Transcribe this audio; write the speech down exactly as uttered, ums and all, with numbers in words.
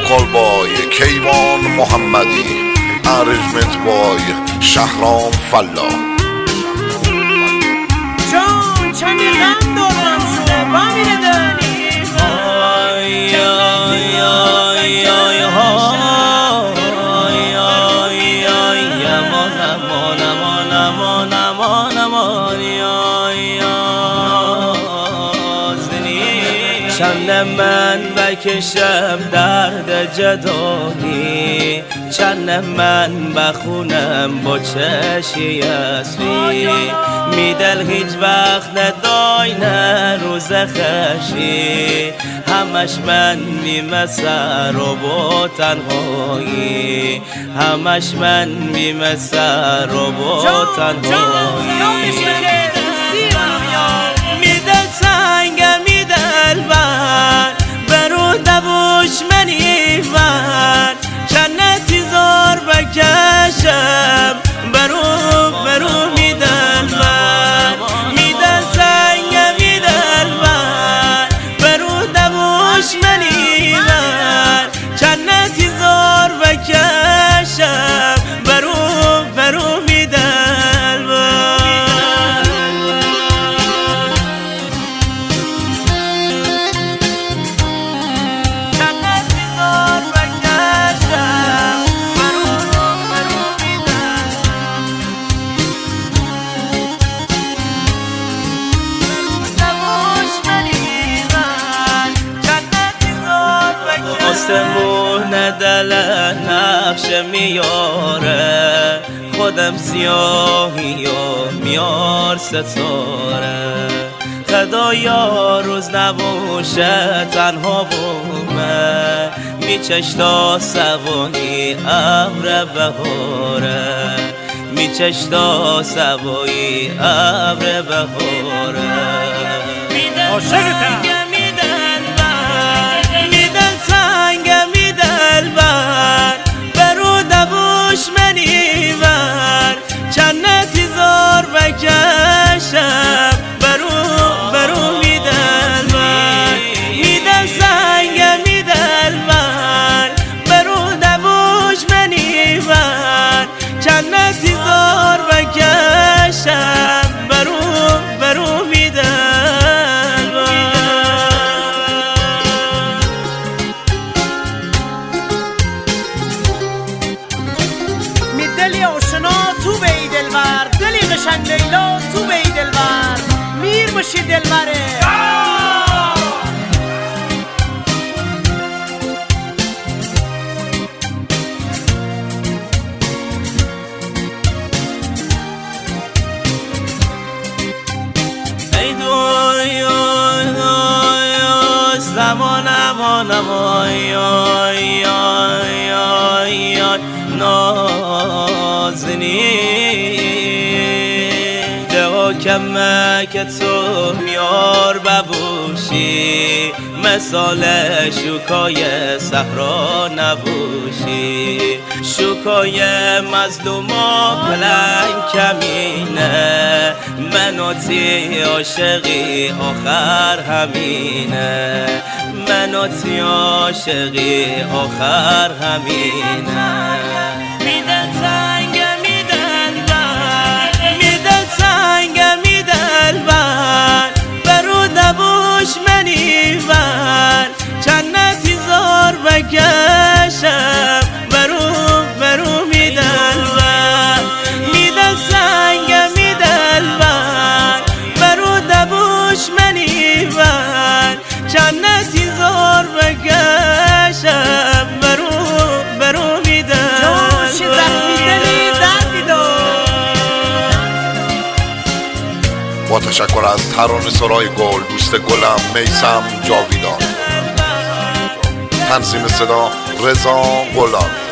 vocal boy کیوان محمدی، arrangement boy شهرام فلا. جان چنی غم دارم شده با میره دانی آی آی آی آی آی آی آی امان امان امان امان امان امان آی چند من بکشم درد جدایی، چند من بخونم با چشی اسبی، میدل هیچ وقت ندای نه روز خشی، همش من میم سر و با تنهایی، همش من میم سر و با تنهایی، میدل سنگم میدل بر برو دبوش منی بر جنتی زار بکشم برو برو میدل بر میدل سنگم میدل بر برو دبوش منی بر جنتی زار بکشم برو برو میدل آسمون دل نقش میاره، خودم سیاهی و میار ستاره، خدایا روز نباشه تنها بومه، میچش تا سوانی ابر بهاره، میچش تا سوایی ابر بهاره، عاشقتم برو دبوش منی بر جنتی زار بکشم برو برو میدل بر میدل سنگم میدل بر برو دبوش منی بر جنتی زار بکشم برو برو میدل دلی آشنا تو بی دلبر، دلی قشنگ لیلا تو بی دلبر، میر باشی دلبره ای دوی زمان امان امان نازنی دوا کمه که تو میار ببوشی، مثال شوکای صحرا نبوشی، شوکای مظلوما پلنگ کمینه، مناتی عاشقی آخر همینه، مناتی عاشقی آخر همینه، میدل سنگم میدل بر میدل سنگم میدل بر برو دبوش منی بر جنتی زار بکشم برو برو میدل بر میدل سنگم میدل بر برو دبوش منی بر جنتی زار بکشم برو برو میدل با تشکر از ترانه سرای گل، دوست گلم میثم جاویدان، تنظیم صدا رضا غلامی.